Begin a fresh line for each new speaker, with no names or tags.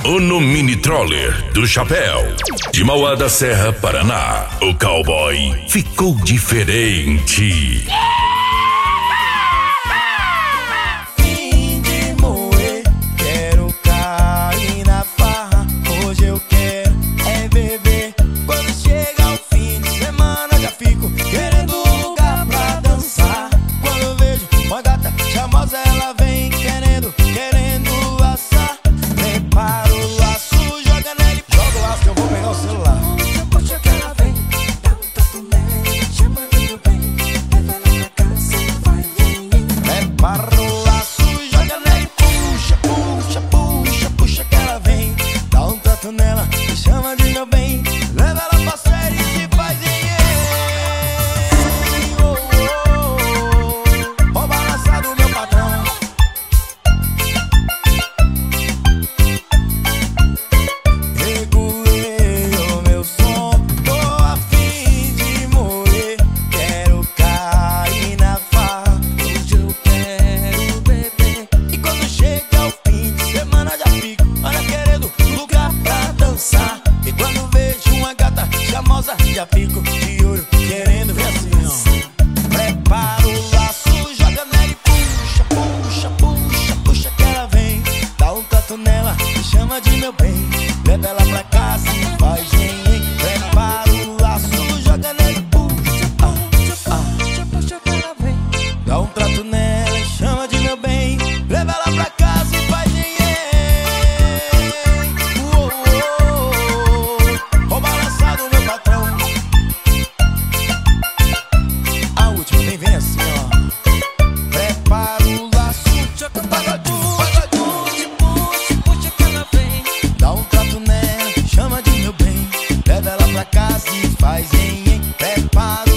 O no mini troller do chapéu. De Mauá da Serra, Paraná, o cowboy ficou diferente.
Fim de moer, quero cair na farra. Hoje eu quero é beber. Quando chega o fim de semana já fico querendo um lugar pra dançar. Quando eu vejo uma gata charmosa, ela vem querendo assar. Prepara o laço, joga nele, joga o laço que eu vou pegar o celular.
Puxa que ela vem, dá um tatu nela, chama de meu bem, leva ela pra casa e vai.
Prepara o laço, joga nele, puxa, puxa, puxa, puxa que ela vem. Dá um trato nela, me chama de meu bem, leva ela pra série e faz Vou balançar do meu patrão. Regulei o meu som, tô a fim de morrer. Quero cair na farra,
Hoje eu quero beber.
e quando chega o fim de semana já fico, olha, querendo lugar pra dançar. E quando vejo uma gata charmosa já fico de olho, querendo ver assim, ó. Prepara o laço, joga nela e puxa, puxa, puxa, puxa que ela vem. Dá um tato nela, me chama de meu bem, leva ela pra casa e faz Prepara o laço, joga nela e puxa,
Puxa que ela vem.
dá um trato nela e chama de meu bem, leva ela pra casa e faz Vou balançar do meu patrão. A última vem assim, ó. Prepara o laço,
Joga puxa que ela vem.
dá um trato nela, chama de meu bem, leva ela pra casa e faz Prepara